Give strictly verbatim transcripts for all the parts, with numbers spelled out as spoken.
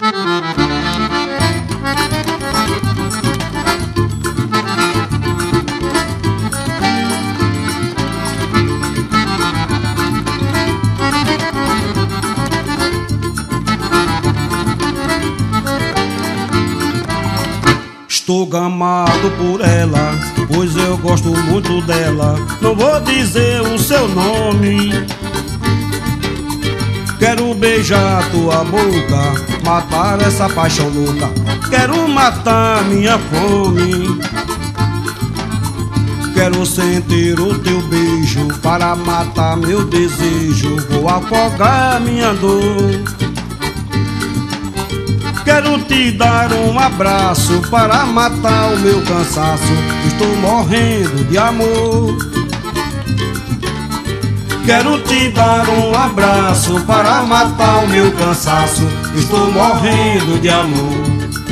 Estou gamado por ela, pois eu gosto muito dela. Não vou dizer o seu nome. Quero beijar tua boca, matar essa paixão louca. Quero matar minha fome. Quero sentir o teu beijo para matar meu desejo. Vou afogar minha dor. Quero te dar um abraço para matar o meu cansaço. Estou morrendo de amor. Quero te dar um abraço para matar o meu cansaço. Estou morrendo de amor.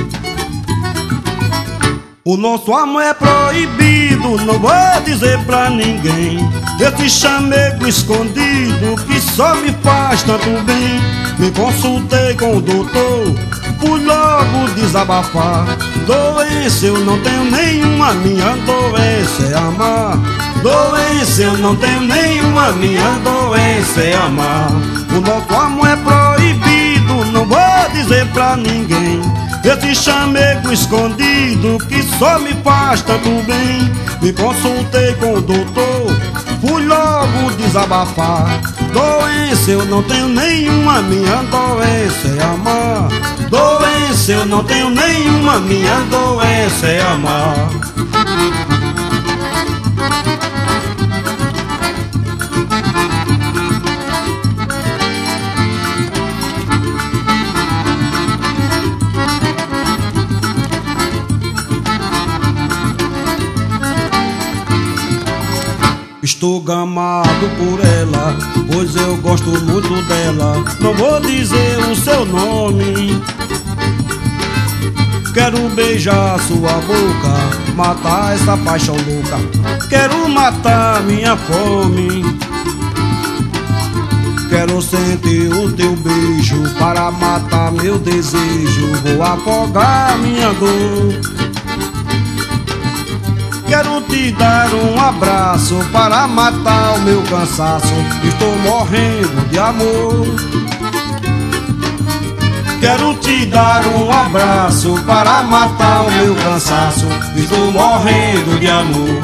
O nosso amor é proibido, não vou dizer pra ninguém. Esse chamego escondido que só me faz tanto bem. Me consultei com o doutor, fui logo desabafar. Doença eu não tenho nenhuma, minha doença é amar. Doença eu não tenho nenhuma, minha doença é amar. O nosso amor é proibido, não vou dizer pra ninguém. Esse chamego escondido que só me faz tanto bem. Me consultei com o doutor, fui logo desabafar. Doença eu não tenho nenhuma, minha doença é amar. Doença eu não tenho nenhuma, minha doença é amar. Estou gamado por ela, pois eu gosto muito dela. Não vou dizer o seu nome. Quero beijar sua boca, matar essa paixão louca. Quero matar minha fome. Quero sentir o teu beijo para matar meu desejo. Vou afogar minha dor. Quero te dar um abraço para matar o meu cansaço. Estou morrendo de amor. Quero te dar um abraço para matar o meu cansaço. Estou morrendo de amor.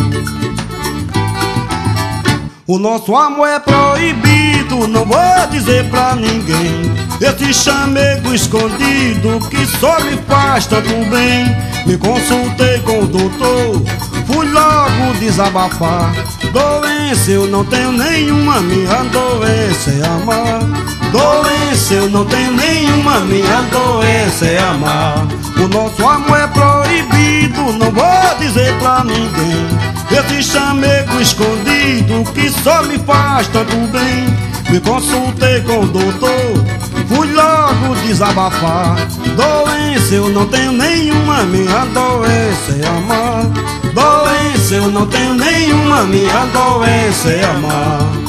O nosso amor é proibido, não vou dizer pra ninguém. Esse chamego escondido que só me faz tanto bem. Me consultei com o doutor, fui logo desabafar. Doença eu não tenho nenhuma, minha doença é amar. Doença eu não tenho nenhuma, minha doença é amar. O nosso amor é proibido, não vou dizer pra ninguém. Esse chamego escondido que só me faz tanto bem. Me consultei com o doutor, fui logo desabafar. Doença eu não tenho nenhuma, minha doença é amar. Doença eu não tenho nenhuma, minha doença é amar.